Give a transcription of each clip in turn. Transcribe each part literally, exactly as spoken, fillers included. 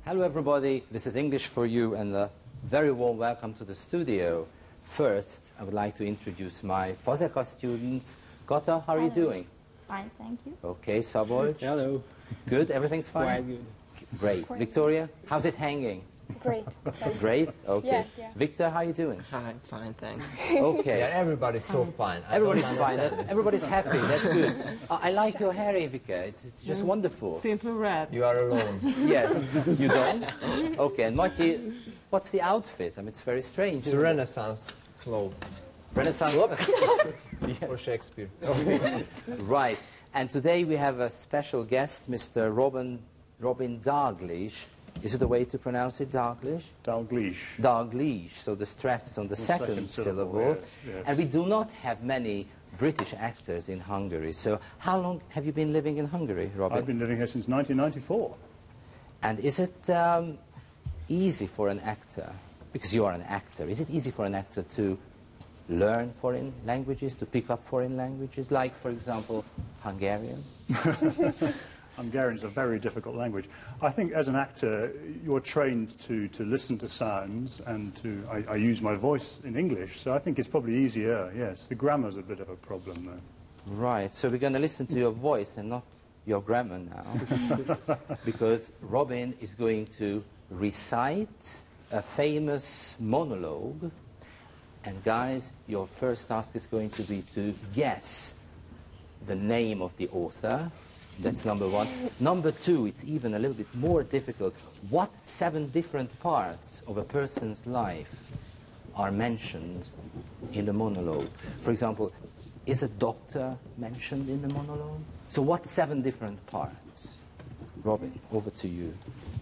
Hello everybody, this is English for You and a very warm welcome to the studio. First, I would like to introduce my Fazekas students. Gota, how are Hello. you doing? Fine, thank you. Okay, Szabolcs? Hello. Good, everything's fine? Quite good. Great. Quite Victoria, how's it hanging? Great. Thanks. Great? Okay. Yeah, yeah. Victor, how are you doing? Hi, fine, thanks. Okay. Yeah, everybody's so fine. I Everybody's don't fine. understand this. Everybody's happy. That's good. Uh, I like your hair, Evika. It's, it's just wonderful. Simple red. You are alone. Yes. You don't? Okay. And Mati, what's the outfit? I mean, it's very strange. It's a Renaissance clothes Renaissance. for Shakespeare. Right. And today we have a special guest, Mister Robin, Robin Dalglish. Is it the way to pronounce it, Dalglish? Dalglish. Dalglish. So the stress is on the, The second, second syllable, syllable. yes, yes. And we do not have many British actors in Hungary. So how long have you been living in Hungary, Robin? I've been living here since nineteen ninety-four. And is it um, easy for an actor, because you are an actor, is it easy for an actor to learn foreign languages, to pick up foreign languages, like, for example, Hungarian? Hungarian is a very difficult language. I think as an actor, you're trained to, to listen to sounds and to... I, I use my voice in English, so I think it's probably easier, yes. The grammar's a bit of a problem, though. Right, so we're going to listen to your voice and not your grammar now, because Robin is going to recite a famous monologue, and guys, your first task is going to be to guess the name of the author. That's number one. Number two, it's even a little bit more difficult. What seven different parts of a person's life are mentioned in the monologue? For example, is a doctor mentioned in the monologue? So what seven different parts? Robin, over to you.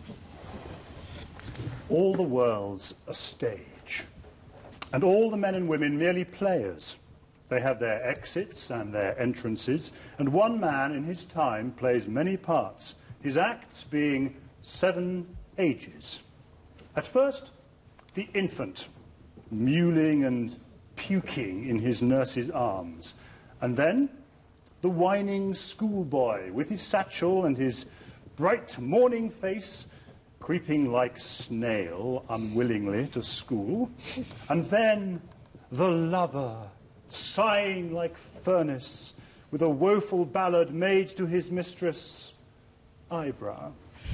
All the world's a stage, and all the men and women merely players. They have their exits and their entrances, and one man in his time plays many parts, his acts being seven ages. At first, the infant, mewling and puking in his nurse's arms, and then the whining schoolboy with his satchel and his bright morning face, creeping like snail unwillingly to school, and then the lover, sighing like furnace, with a woeful ballad made to his mistress, eyebrow.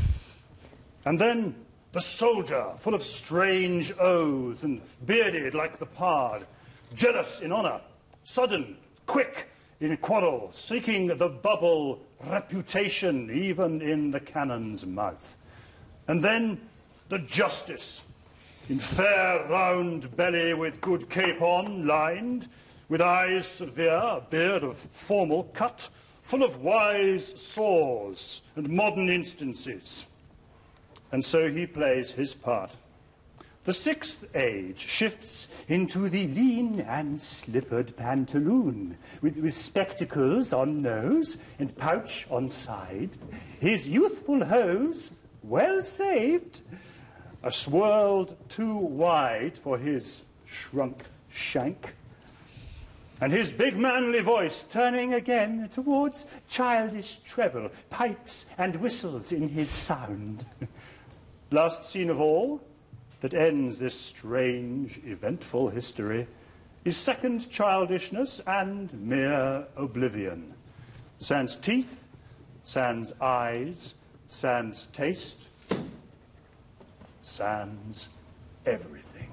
And then the soldier, full of strange oaths and bearded like the pard, jealous in honour, sudden, quick in quarrel, seeking the bubble reputation even in the cannon's mouth. And then the justice, in fair round belly with good cape on, lined, with eyes severe, a beard of formal cut, full of wise saws and modern instances. And so he plays his part. The sixth age shifts into the lean and slippered pantaloon, with, with spectacles on nose and pouch on side, his youthful hose, well saved, a swirled too wide for his shrunk shank, and his big manly voice turning again towards childish treble, pipes and whistles in his sound. Last scene of all, that ends this strange, eventful history, is second childishness and mere oblivion. Sans teeth, sans eyes, sans taste, sans everything.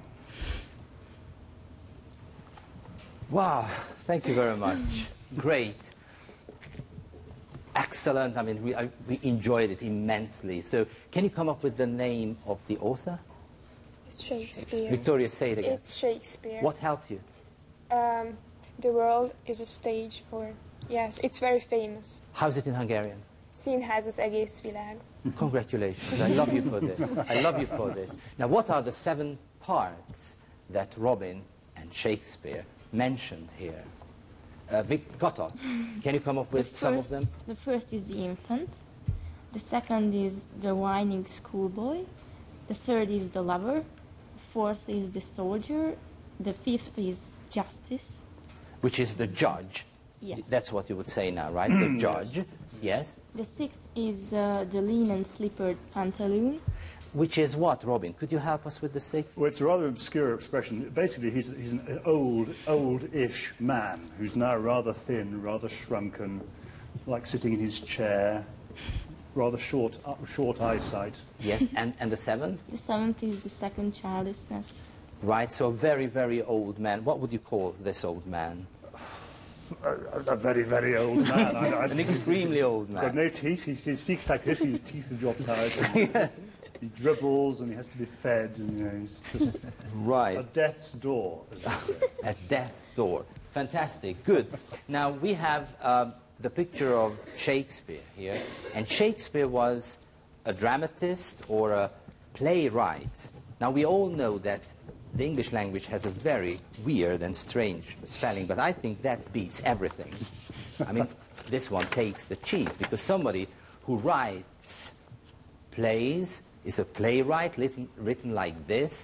Wow, thank you very much. Great. Excellent. I mean, we, I, we enjoyed it immensely. So can you come up with the name of the author? It's Shakespeare. Victoria, say it again. It's Shakespeare. What helped you? Um, the world is a stage for... Yes, it's very famous. How's it in Hungarian? Színház az egész világ. Congratulations. I love you for this. I love you for this. Now, what are the seven parts that Robin and Shakespeare mentioned here? Uh, Vic Gotthard, can you come up with The some of first- them? The first is the infant. The second is the whining schoolboy. The third is the lover. The fourth is the soldier. The fifth is justice. Which is the judge. Yes. That's what you would say now, right? The judge. Yes. The sixth is uh, the lean and slippered pantaloon. Which is what, Robin? Could you help us with the sixth? Well, it's a rather obscure expression. Basically, he's, he's an old, old-ish man who's now rather thin, rather shrunken, like sitting in his chair, rather short, uh, short eyesight. Yes, and, and the seventh? The seventh is the second childlessness. Right, so a very, very old man. What would you call this old man? A, a very, very old man. I, I, An extremely old got man. no teeth. He, he speaks like this. His teeth are dropped out. Yes. He dribbles and he has to be fed. And you know, he's just a Right, death's door, as they say. at death's door. Fantastic, good. Now, we have um, the picture of Shakespeare here. And Shakespeare was a dramatist or a playwright. Now, we all know that the English language has a very weird and strange spelling, but I think that beats everything. I mean, this one takes the cheese, because somebody who writes plays is a playwright written, written like this.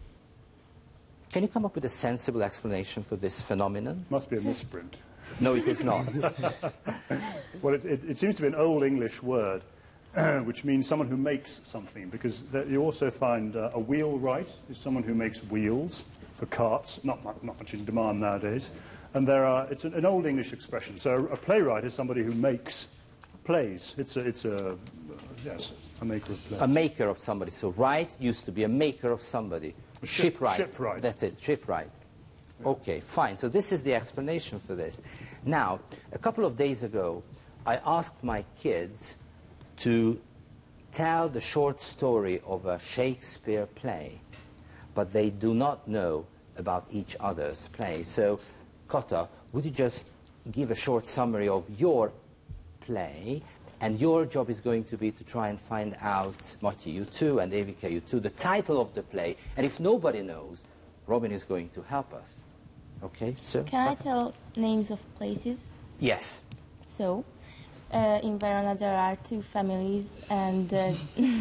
Can you come up with a sensible explanation for this phenomenon? Must be a misprint. No, it is not. Well, it, it, it seems to be an Old English word, which means someone who makes something, because there, you also find uh, a wheelwright is someone who makes wheels for carts, not, mu- not much in demand nowadays. And there are, it's an, an Old English expression. So a playwright is somebody who makes plays. It's a, it's a uh, yes, a maker of plays. A maker of somebody. So write used to be a maker of somebody. A ship- Shipwright. shipwright. That's it, shipwright. Okay, fine. So this is the explanation for this. Now, a couple of days ago, I asked my kids to tell the short story of a Shakespeare play, but they do not know about each other's play. So, Kota, would you just give a short summary of your play? And your job is going to be to try and find out, Matti, you too, and Evika, you too, the title of the play. And if nobody knows, Robin is going to help us. Okay, so? Can I tell names of places? Yes. So, uh, in Verona there are two families, and uh,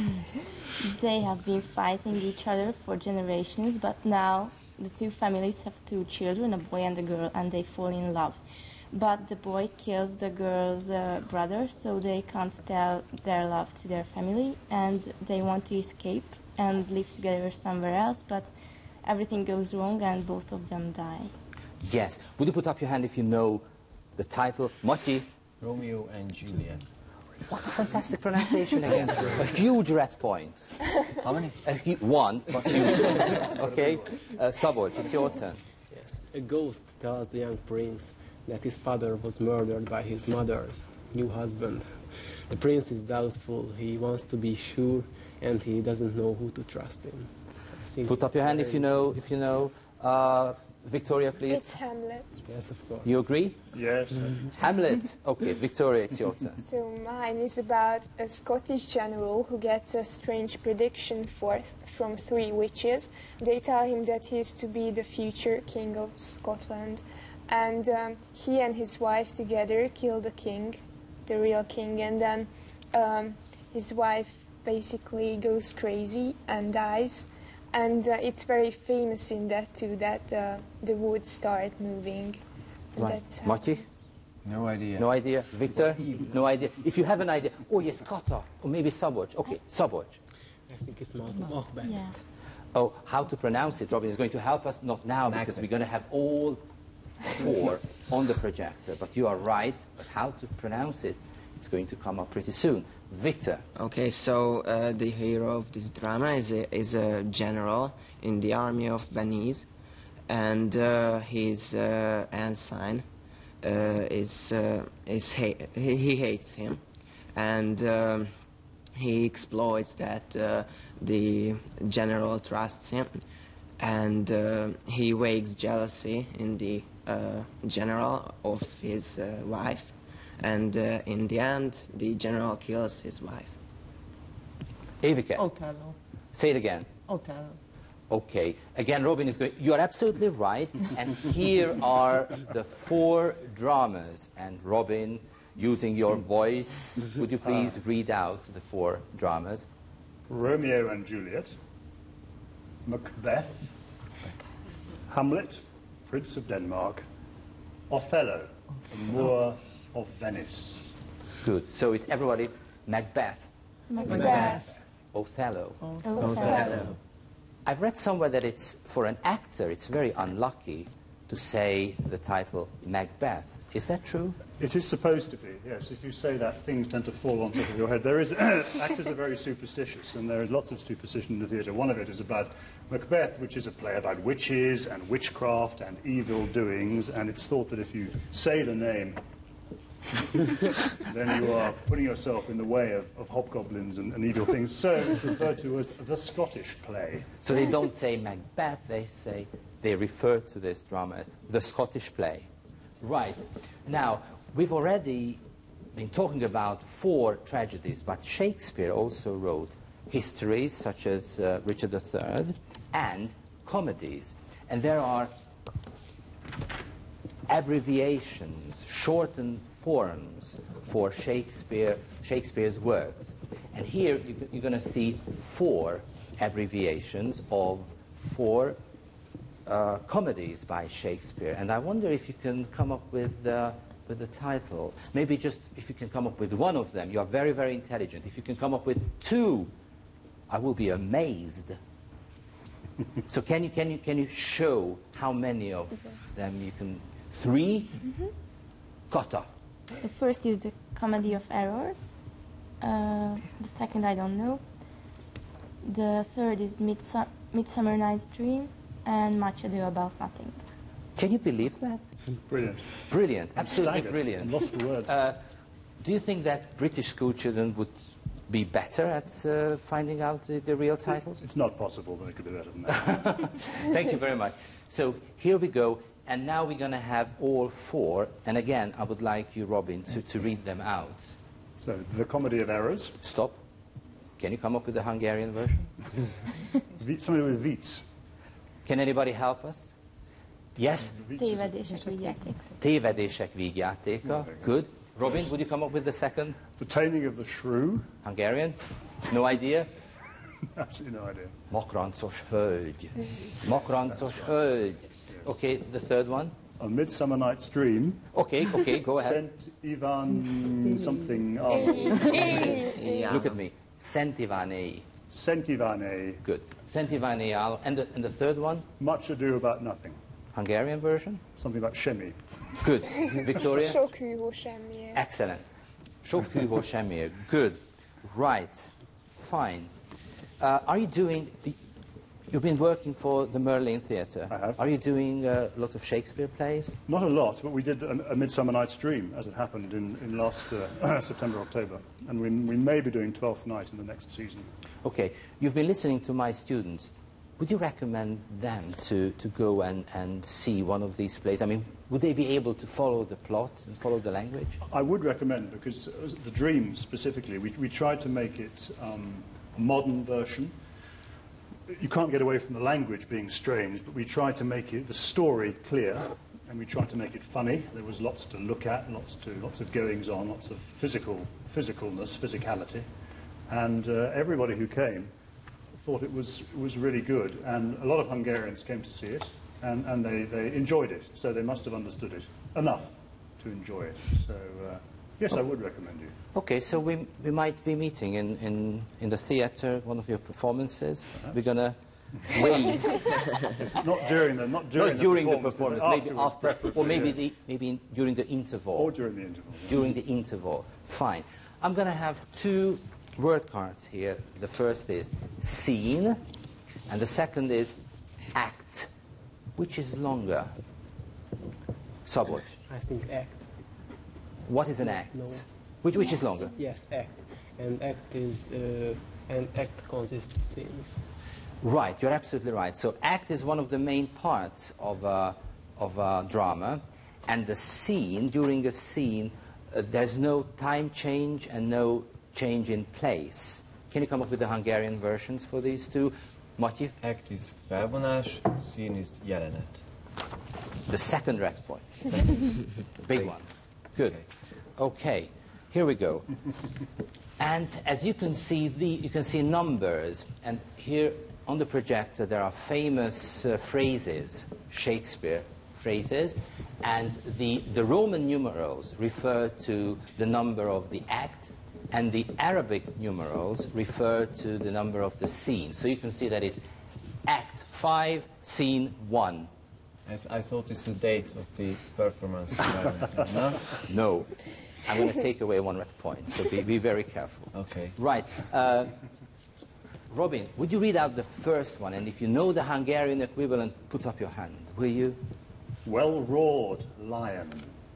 they have been fighting each other for generations, but now the two families have two children, a boy and a girl, and they fall in love. But the boy kills the girl's uh, brother, so they can't tell their love to their family, and they want to escape and live together somewhere else, but everything goes wrong and both of them die. Yes. Would you put up your hand if you know the title? Matti? Romeo and Juliet. What a fantastic pronunciation again. A huge red point. How many? A hu- one, but huge. Okay? Uh, Szabolcs, it's your turn. Yes. A ghost tells the young prince that his father was murdered by his mother's new husband. The prince is doubtful, he wants to be sure, and he doesn't know who to trust in. I think Put up your hand if you know. If you know. Uh, Victoria, please. It's Hamlet. Yes, of course. You agree? Yes. Hamlet. Okay, Victoria, it's your turn. So mine is about a Scottish general who gets a strange prediction for, from three witches. They tell him that he is to be the future king of Scotland. And um, he and his wife together kill the king, the real king, and then um, his wife basically goes crazy and dies. And uh, it's very famous in that too, that uh, the woods start moving. And Right. that's how- Matti? No idea. No idea. Victor? No idea. If you have an idea. Oh, yes, Kota. Or maybe Szabolcs. Okay, Szabolcs. I think it's Mal- Macbeth. Yeah. Oh, how to pronounce it? Robin is going to help us. Not now, because Macbeth. we're going to have all four on the projector. But you are right. But how to pronounce it, it's going to come up pretty soon. Victor. Okay, so uh, the hero of this drama is a, is a general in the army of Venice, and uh, his uh, ensign uh, is uh, is ha- he, he hates him, and um, he exploits that uh, the general trusts him, and uh, he wakes jealousy in the uh, general of his uh, wife. And uh, in the end, the general kills his wife. Evika. Othello. Say it again. Othello. Okay. Again, Robin is going. You are absolutely right. And here are the four dramas. And Robin, using your voice, would you please read out the four dramas? Romeo and Juliet, Macbeth, Hamlet, Prince of Denmark, Othello, the Moor of Venice. Good. So it's everybody. Macbeth. Macbeth. Othello. Othello. I've read somewhere that it's, for an actor, it's very unlucky to say the title Macbeth. Is that true? It is supposed to be, yes. If you say that, things tend to fall on top of your head. There is, actors are very superstitious, and there is lots of superstition in the theatre. One of it is about Macbeth, which is a play about witches and witchcraft and evil doings, and it's thought that if you say the name, then you are putting yourself in the way of, of hobgoblins and, and evil things. So it's referred to as the Scottish play. So they don't say Macbeth, they say, they refer to this drama as the Scottish play. Right. Now, we've already been talking about four tragedies, but Shakespeare also wrote histories such as uh, Richard the Third and comedies. And there are abbreviations, shortened forms for Shakespeare, Shakespeare's works. And here you, you're going to see four abbreviations of four uh, comedies by Shakespeare. And I wonder if you can come up with, uh, with the title. Maybe just if you can come up with one of them. You are very, very intelligent. If you can come up with two, I will be amazed. So can you, can you, can you show how many of them you can... Three? Mm-hmm. Kata. The first is the Comedy of Errors. Uh, the second I don't know. The third is Midsu- Midsummer Night's Dream, and Much Ado About Nothing. Can you believe that? Brilliant. Brilliant, absolutely Staggered. brilliant. Lost for words. Uh, do you think that British school children would be better at uh, finding out the, the real titles? It's not possible that it could be better than that. Thank you very much. So here we go, and now we're going to have all four. And again, I would like you, Robin, to, to read them out. So, the Comedy of Errors. Stop. Can you come up with the Hungarian version? Vi- something with Viets. Can anybody help us? Yes? Viets is- Tévedések vígjáték. Tévedések vígjátéka. Good. Robin, would you come up with the second? The Taming of the Shrew. Hungarian? No idea? Absolutely no idea. Makrancos hölgy. Makrancos hölgy. Okay, the third one? A Midsummer Night's Dream. Okay, okay, go ahead. Saint Ivan something. Oh, Yeah. Look at me. Szent Ivánei. Saint Ivane. Good. Szent Ivánei áll. And the, and the third one? Much Ado About Nothing. Hungarian version? Something about Shemi. Good. Victoria? Sok hűhó semmiért. Excellent. Sok hűhó semmiért. Good. Right. Fine. Uh, are you doing... You've been working for the Merlin Theatre. I have. Are you doing uh, a lot of Shakespeare plays? Not a lot, but we did a, a Midsummer Night's Dream, as it happened in, in last uh, September, October. And we, we may be doing Twelfth Night in the next season. Okay. You've been listening to my students. Would you recommend them to, to go and, and see one of these plays? I mean, would they be able to follow the plot and follow the language? I would recommend, because uh, the Dream specifically, we, we tried to make it um, a modern version. You can't get away from the language being strange, but we tried to make it, the story clear, and we tried to make it funny. There was lots to look at, lots to lots of goings on, lots of physical physicalness, physicality, and uh, everybody who came thought it was it was really good, and a lot of Hungarians came to see it, and, and they, they enjoyed it, so they must have understood it enough to enjoy it. So uh, yes, I would recommend you. Okay, so we, we might be meeting in, in, in the theatre, one of your performances. Perhaps. We're going to wave. Not during the not during, Not during the the performance, performance, maybe afterwards, after, preferably, or maybe, yes. the, maybe in, during the interval. or during the interval. During the interval. Fine. I'm going to have two word cards here. The first is scene, and the second is act. Which is longer? Subway. I think act. What is an act? No. Which, which is longer? Yes, act. And act is, uh, and act consists of scenes. Right, you're absolutely right. So act is one of the main parts of a, of a drama, and the scene, during a scene, uh, there's no time change and no change in place. Can you come up with the Hungarian versions for these two? Matyi? Act is felvonás, scene is jelenet. The second red point. Big one. Good. Okay, here we go. And as you can see, the, you can see numbers, and here on the projector there are famous uh, phrases, Shakespeare phrases, and the, the Roman numerals refer to the number of the act, and the Arabic numerals refer to the number of the scene. So you can see that it's Act five, Scene one. I, th I thought it's the date of the performance. No? No. I'm going to take away one red point, so be, be very careful. Okay. Right. Uh, Robin, would you read out the first one? And if you know the Hungarian equivalent, put up your hand, will you? Well-roared lion.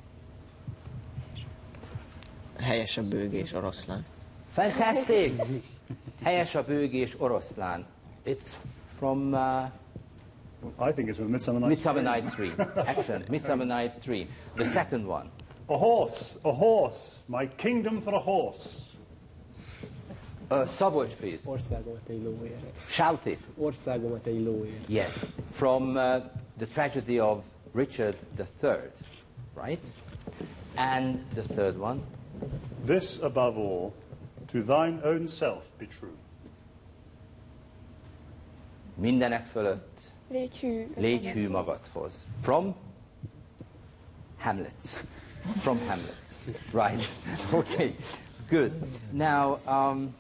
Helyes a bőgés, oroszlán. Fantastic! Helyes a bőgés, oroszlán. It's from uh, I think it's from Midsummer Night's Midsummer Dream. Night's Dream. Excellent. Midsummer Night's Dream. The second one. A horse, a horse, my kingdom for a horse. Uh, Szabolcs, please. Országomat egy lóért. Shout it. Országomat egy lóért. Yes. From uh, the tragedy of Richard the Third, right? And the third one. This above all, to thine own self be true. Mindenek fölött Légy hű. légy hű magadhoz. From Hamlet. From Hamlet. Right. Okay. Good. Now, um,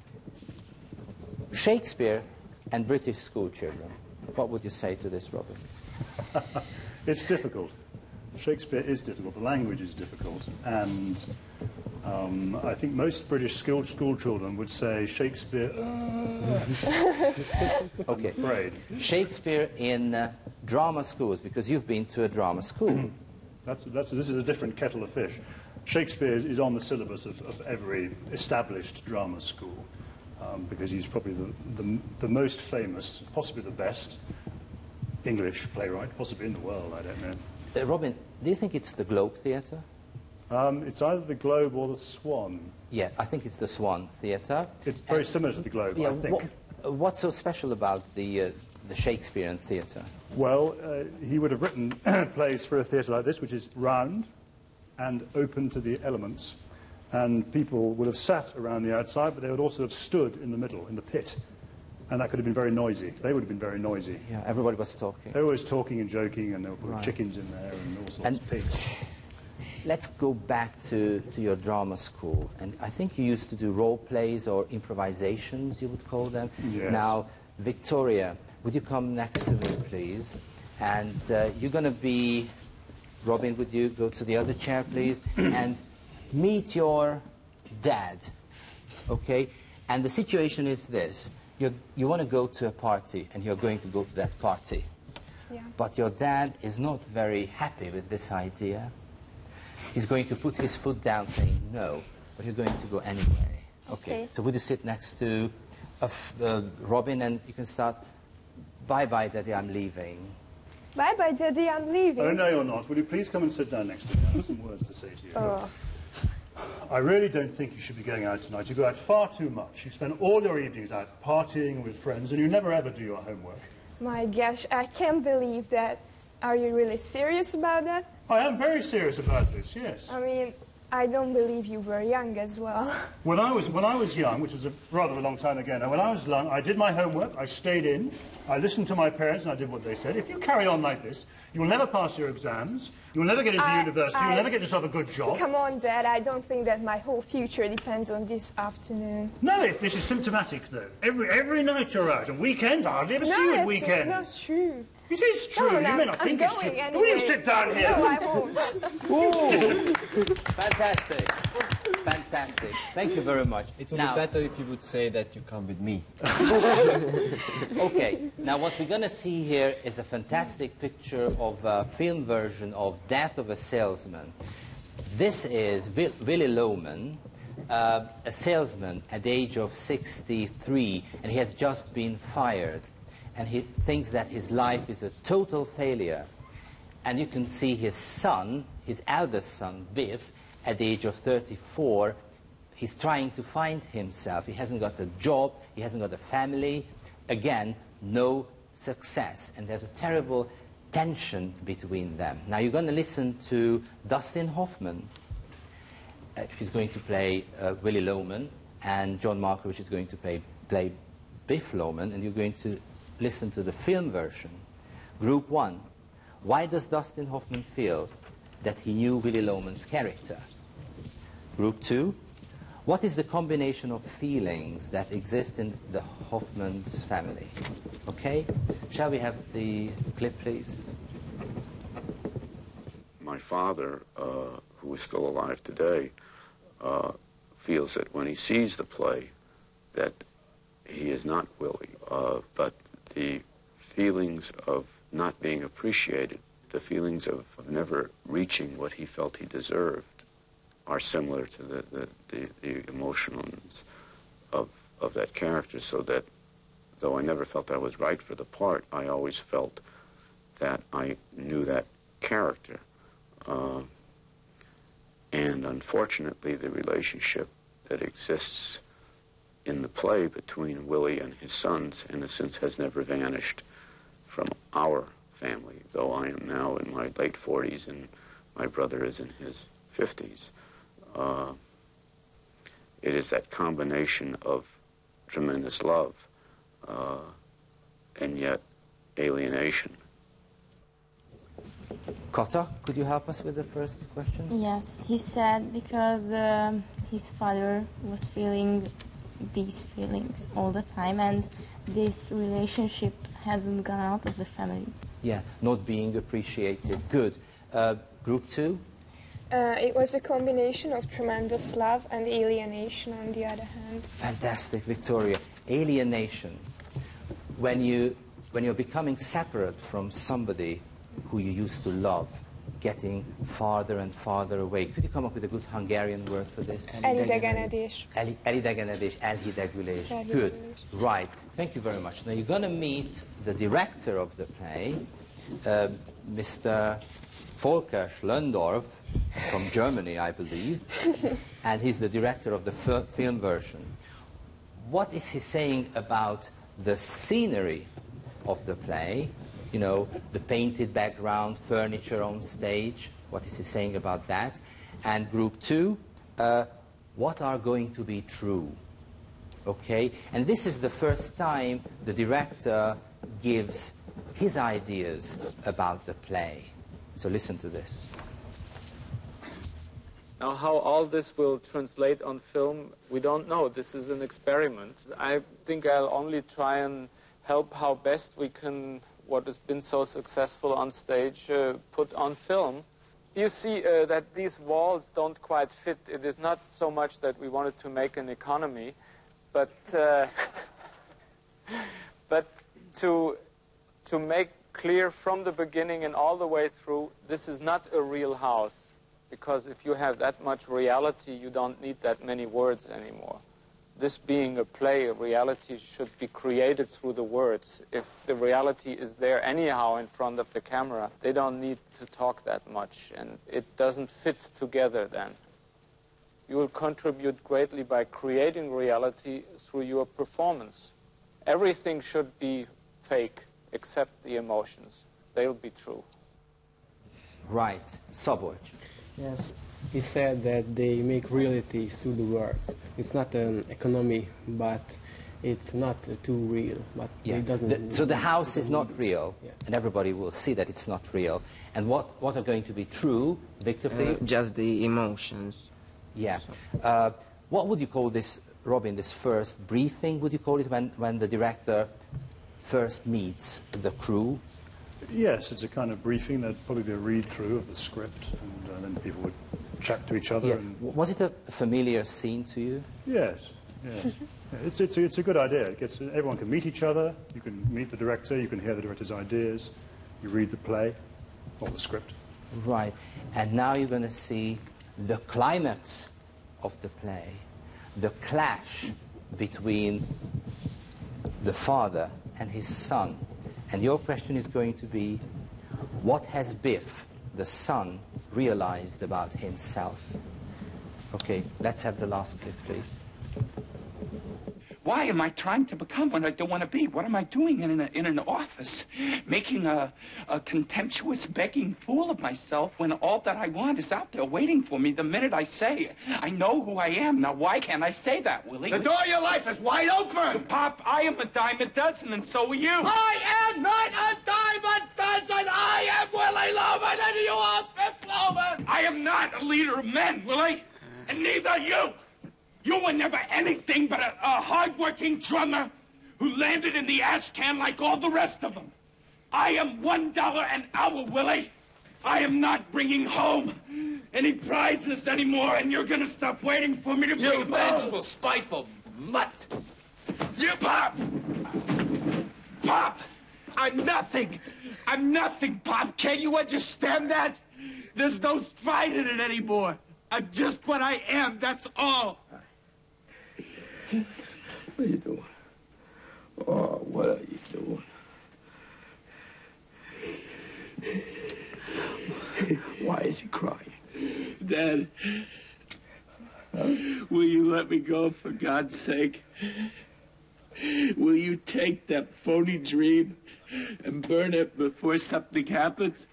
Shakespeare and British school children. What would you say to this, Robin? It's difficult. Shakespeare is difficult. The language is difficult. And um, I think most British school, school children would say Shakespeare, uh, Okay. I'm afraid. Shakespeare in uh, drama schools, because you've been to a drama school. That's, that's, this is a different kettle of fish. Shakespeare is, is on the syllabus of, of every established drama school um, because he's probably the, the, the most famous, possibly the best English playwright, possibly in the world, I don't know. Uh, Robin, do you think it's the Globe Theatre? Um, it's either the Globe or the Swan. Yeah, I think it's the Swan Theatre. It's very similar to the Globe, Yeah, I think. what, uh, what's so special about the, uh, the Shakespearean theatre? Well, uh, he would have written plays for a theatre like this, which is round and open to the elements. And people would have sat around the outside, but they would also have stood in the middle, in the pit. And that could have been very noisy. They would have been very noisy. Yeah, everybody was talking. They were always talking and joking, and they would put Right. chickens in there and all sorts And- of pigs. Let's go back to, to your drama school. And I think you used to do role plays or improvisations, you would call them. Yes. Now, Victoria, would you come next to me, please? And uh, you're going to be, Robin, would you go to the other chair, please? And meet your dad, okay? And the situation is this. You're, you want to go to a party, and you're going to go to that party. Yeah. But your dad is not very happy with this idea. He's going to put his foot down saying no, but you're going to go anyway. Okay, Okay. so would you sit next to uh, f- uh, Robin and you can start, bye-bye, Daddy, I'm leaving. Bye-bye, Daddy, I'm leaving. Oh, no, you're not. Will you please come and sit down next to me? I have some words to say to you. Oh. I really don't think you should be going out tonight. You go out far too much. You spend all your evenings out partying with friends, and you never ever do your homework. My gosh, I can't believe that. Are you really serious about that? I am very serious about this, yes. I mean, I don't believe you were young as well. When I was, when I was young, which was a, rather a long time ago now, when I was young, I did my homework, I stayed in, I listened to my parents, and I did what they said. If you carry on like this, you will never pass your exams, you will never get into I- university, you I- will never get yourself a good job. Come on, Dad, I don't think that my whole future depends on this afternoon. No, it, this is symptomatic, though. Every, every night you're out, and weekends, I hardly ever see you No, at it's weekends. just not true. It is true. No, you no, may not I'm think going it's true. anyway. Will you sit down here? No, I won't. Fantastic. Fantastic. Thank you very much. It would now, be better if you would say that you come with me. Okay, now what we're going to see here is a fantastic picture of a film version of Death of a Salesman. This is Will- Willy Loman, uh, a salesman at the age of sixty-three, and he has just been fired. And he thinks that his life is a total failure. And you can see his son, his eldest son, Biff, at the age of thirty-four, he's trying to find himself. He hasn't got a job, he hasn't got a family. Again, no success. And there's a terrible tension between them. Now you're going to listen to Dustin Hoffman. Uh, he's going to play uh, Willy Loman, and John Malkovich is going to play, play Biff Loman, and you're going to listen to the film version. Group one. Why does Dustin Hoffman feel that he knew Willy Loman's character? Group two. What is the combination of feelings that exist in the Hoffman's family? Okay? Shall we have the clip, please? My father, uh, who is still alive today, uh, feels that when he sees the play, that he is not Willie, uh, but the feelings of not being appreciated, the feelings of, of never reaching what he felt he deserved, are similar to the, the, the, the emotions of, of that character, so that though I never felt I was right for the part, I always felt that I knew that character. Uh, and unfortunately, the relationship that exists in the play between Willie and his sons, in a sense, has never vanished from our family, though I am now in my late forties and my brother is in his fifties. Uh, it is that combination of tremendous love uh, and yet alienation. Kata, could you help us with the first question? Yes, he said because um, his father was feeling these feelings all the time, and this relationship hasn't gone out of the family. Yeah, not being appreciated. Good. Uh, group two? Uh, it was a combination of tremendous love and alienation on the other hand. Fantastic, Victoria. Alienation. When, you, when you're becoming separate from somebody who you used to love, getting farther and farther away. Could you come up with a good Hungarian word for this? Elidegenedés. Eli- Elidegenedés, elhidegülés. Good. Right. Thank you very much. Now you're going to meet the director of the play, uh, Mister Volker Schlöndorff, from Germany, I believe, and he's the director of the fil- film version. What is he saying about the scenery of the play? You know, the painted background, furniture on stage. What is he saying about that? And group two, uh, what are going to be true? Okay? And this is the first time the director gives his ideas about the play. So listen to this. Now, how all this will translate on film, we don't know. This is an experiment. I think I'll only try and help how best we can, what has been so successful on stage, uh, put on film. You see uh, that these walls don't quite fit. It is not so much that we wanted to make an economy, but uh, but to to make clear from the beginning and all the way through, this is not a real house. Because if you have that much reality, you don't need that many words anymore. This being a play, a reality should be created through the words. If the reality is there anyhow in front of the camera, they don't need to talk that much, and it doesn't fit together then. You will contribute greatly by creating reality through your performance. Everything should be fake, except the emotions. They'll be true. Right. Szabolcs. Yes, he said that they make reality through the words. It's not an economy, but it's not uh, too real. But Yeah. it doesn't. The- so the house is not real, Yes. and everybody will see that it's not real. And what, what are going to be true? Victor, Uh, please? just the emotions. Yeah. Uh, what would you call this, Robin, this first briefing, would you call it, when, when the director first meets the crew? Yes, it's a kind of briefing. There'd probably be a read-through of the script, and uh, then people would chat to each other. Yeah. And, W- Was it a familiar scene to you? yes, yes. Yeah, it's, it's, a, it's a good idea. It gets, everyone can meet each other. You can meet the director. You can hear the director's ideas. You read the play or the script. Right. And now you're going to see the climax of the play, the clash between the father and his son. And your question is going to be, what has Biff, the son, realized about himself? Okay, let's have the last clip, please. Why am I trying to become what I don't want to be? What am I doing in an, in an office? Making a, a contemptuous, begging fool of myself when all that I want is out there waiting for me the minute I say, I know who I am. Now, why can't I say that, Willie? The door of your life is wide open! Pop, I am a dime a dozen, and so are you. I am not a dime a dozen! I am Willie Loman, and you are Biff Loman! I am not a leader of men, Willie, and neither are you. You were never anything but a, a hard-working drummer who landed in the ash can like all the rest of them. I am one dollar an hour, Willie. I am not bringing home any prizes anymore, and you're gonna stop waiting for me to You bring vengeful, spiteful mutt! You, Pop! Pop! I'm nothing! I'm nothing, Pop! Can't you understand that? There's no fight in it anymore. I'm just what I am, that's all. What are you doing? Oh, what are you doing? Why is he crying? Dad, will you let me go for God's sake? Will you take that phony dream and burn it before something happens?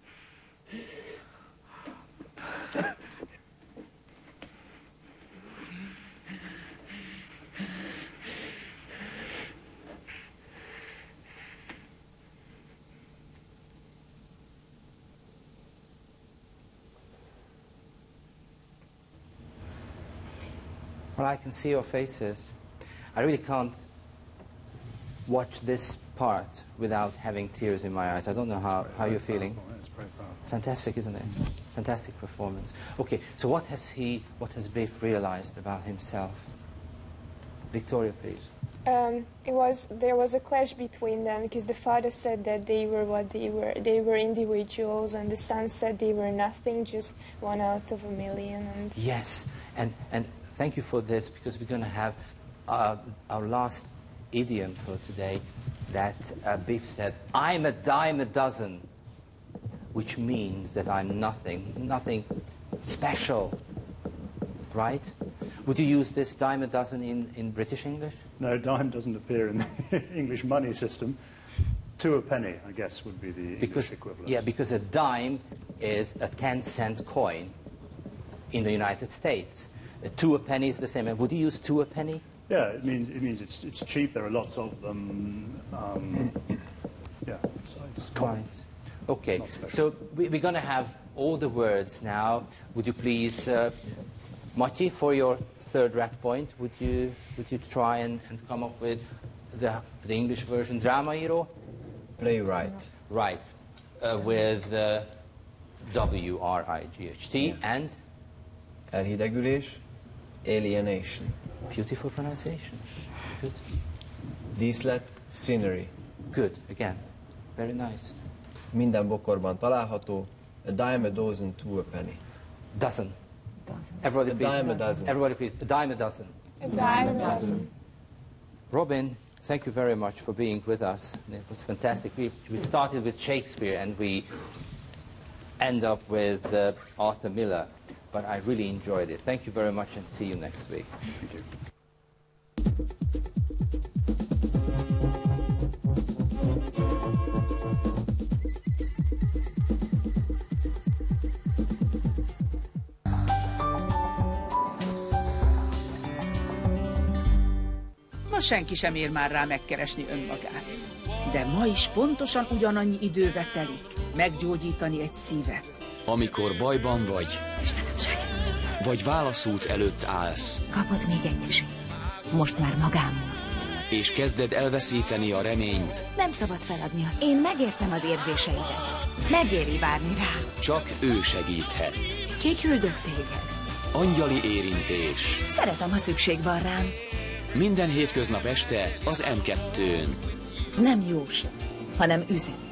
Well, I can see your faces. I really can't watch this part without having tears in my eyes. I don't know how, how you're feeling. It's very powerful. Fantastic, isn't it? Fantastic performance. Okay, so what has he, what has Biff realized about himself? Victoria, please. Um, it was there was a clash between them because the father said that they were what they were. They were individuals, and the son said they were nothing, just one out of a million. And Yes, and and thank you for this, because we're going to have uh, our last idiom for today. That uh, Biff said, "I'm a dime a dozen," which means that I'm nothing, nothing special, right? Would you use this dime a dozen in, in British English? No, dime doesn't appear in the English money system. Two a penny, I guess, would be the English Because, equivalent. yeah, because a dime is a ten cent coin in the United States. A two a penny is the same. And would you use two a penny? Yeah, it means it means it's it's cheap. There are lots of them. Um, yeah, it's, it's common. Right. Okay. Not special. So we, we're going to have all the words now. Would you please, uh, Matti, for your third rat point, would you would you try and, and come up with the the English version? Drámaíró? Playwright. Right. Uh, with uh, W R I G H T Yeah. and Elhidegülés. Alienation. beautiful pronunciation. Good. Díszlet. Scenery. Good. Again. Very nice. Minden bokorban található. A dime a dozen, two a penny. Dozen. Everybody, A please. dime a dozen. Everybody, please. A dime a dozen. a dime a dozen. Robin, thank you very much for being with us. It was fantastic. We, we started with Shakespeare and we end up with uh, Arthur Miller, but I really enjoyed it. Thank you very much and see you next week. Thank you. Ma senki sem ér már rá megkeresni önmagát. De ma is pontosan ugyanannyi időbe telik meggyógyítani egy szívet. Amikor bajban vagy, Istenem, segíts! vagy válaszút előtt állsz, Kapott még egy esélyt. Most már magám. és kezded elveszíteni a reményt, Nem szabad feladni. Én megértem az érzéseidet. Megéri várni rá. csak ő segíthet. Ki küldött téged? Angyali érintés. Szeretem, ha szükség van rám. Minden hétköznap este az em kettőn. Nem jós, hanem üzen.